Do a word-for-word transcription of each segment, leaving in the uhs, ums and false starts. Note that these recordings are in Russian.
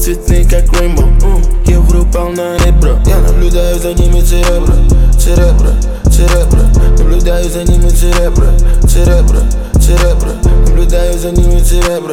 цветные, как Rainbow. uh, Евро упал на ребро. Я наблюдаю за ними церебро, церебро, церебро. Наблюдаю за ними церебро, церебро, церебро. Наблюдаю за ними церебро.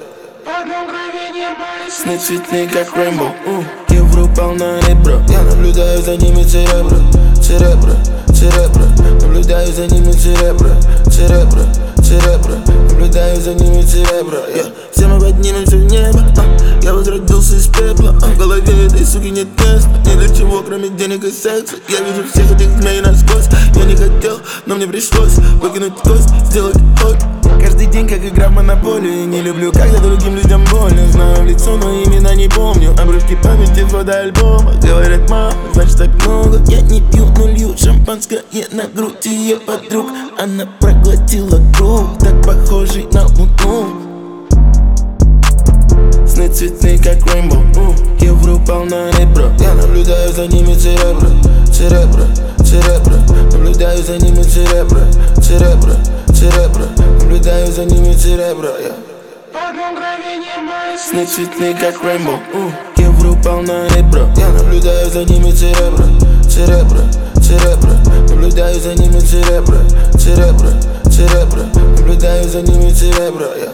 Сны цветные, как Rainbow. uh, Евро упал на ребро. Я наблюдаю за ними церебро, церебро, церебро. Наблюдаю за ними церебро, церебро, церебро. Наблюдаю за ними церебро. yeah. Все мы поднимемся в небо. uh. Я возродился из пепла. uh. В голове этой суки нет места ни для чего, кроме денег и секса. Я вижу всех этих змей насквозь. Я не хотел, но мне пришлось выкинуть кость, сделать ход. Каждый день как игра в монополию. Не люблю, когда другим людям больно. Знаю в лицо, но имена не помню. Обрывки памяти, фотоальбома. Говорят, мама, значит так много. Я не пью, но лью шампанское на грудь ее подруг. Она проглотила круг, так похожий на луну. Сны цветные, как Rainbow. uh, Евро упал на ребро. Я наблюдаю за ними церебро, церебро, церебро. Наблюдаю за ними церебро, церебро, церебро. Наблюдаю за ними церебро. yeah. Сны цветные, как Rainbow. uh, Евро упал на ребро. Я наблюдаю за ними церебро, церебро, церебро. Наблюдаю за ними церебро, церебро, церебро. Наблюдаю за ними церебро. yeah.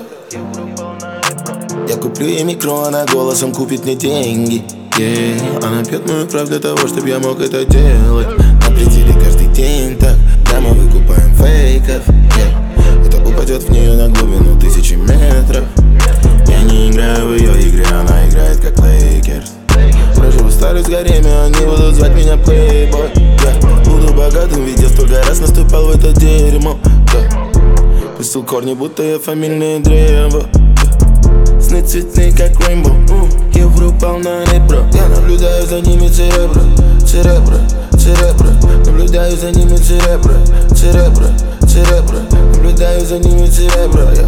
Я куплю ей микро, она голосом купит мне деньги. yeah. Она пьет мою кровь для того, чтобы я мог это делать. На пределе каждый день так. Да, мы выкупаем фейков. yeah. Это упадет в нее на глубину тысячи метров. Я не играю в ее игры, она играет как Лейкерс. Проживу старость в гареме, они будут звать меня плейбой. yeah. Буду богатым, ведь я столько раз наступал в это дерьмо. yeah. Пустил корни, будто я фамильное древо. yeah. Сны цветные, как Rainbow. uh, Евро упал на ребро. Я наблюдаю за ними церебро, церебро, церебро. Наблюдаю за ними церебро, церебро, церебро. Наблюдаю за ними церебро. yeah.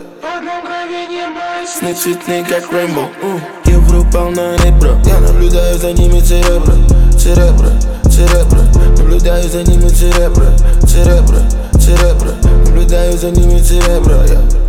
Сны цветные, как Rainbow. uh, Евро упал на ребро. Я наблюдаю за ними церебро, церебро, церебро. Наблюдаю за ними церебро, церебро, церебро. Наблюдаю за ними церебро. yeah.